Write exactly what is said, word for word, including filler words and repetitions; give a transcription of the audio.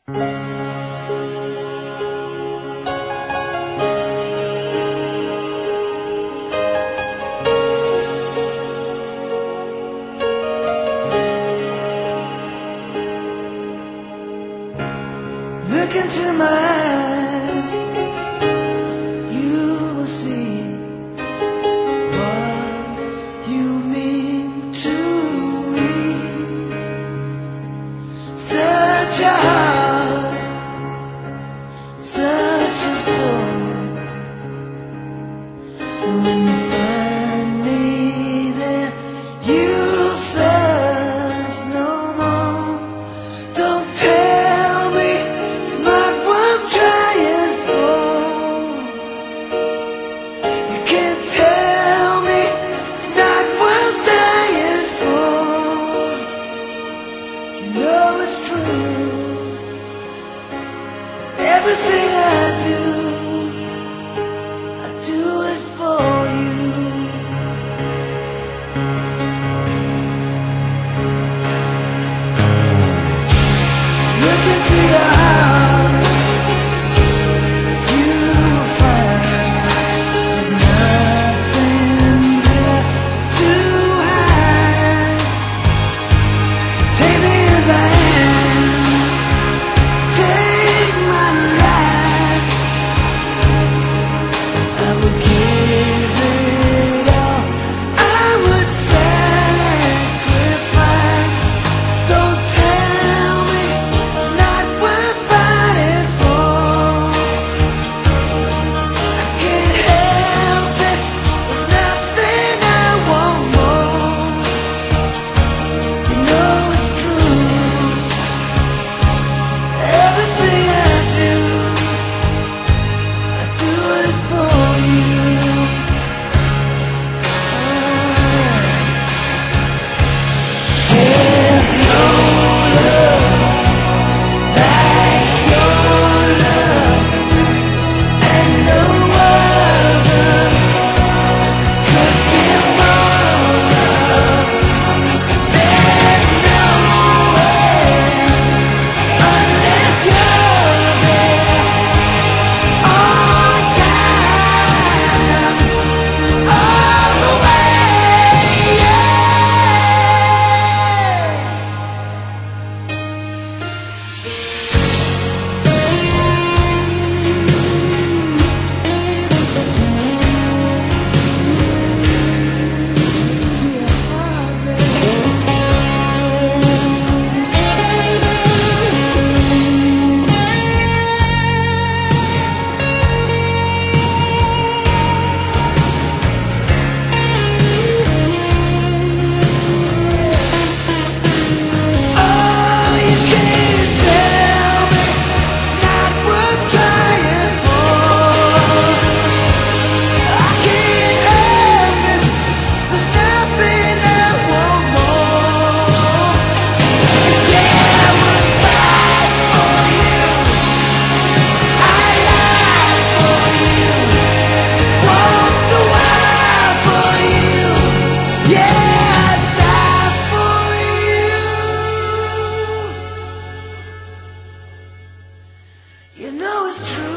Look into my eyes, you will see what you mean to me. Such a heart, such a soul. And when you find me there, you'll search no more. Don't tell me it's not worth trying for. You can't tell me it's not worth dying for. You know it's true. Everything I do, I do it for you. Look into your heart, you will find there's nothing there to hide. Take me as I am, take my life. I would give it all, I would sacrifice. Don't tell me it's not worth fighting for. I can't help it, there's nothing I want more. You know it's true. Everything I do, I do it for you. There's no love like your love, and no other could give more love. There's no way unless you're there on time, all the way. Yeah. To your heart, baby. Oh, you can't tell me it's not worth trying for. I can't help it, there's nothing I want more. Yeah, I would fight for you, I lie for you, walk the wild for you. Yeah, I'd die for you. You know it's true.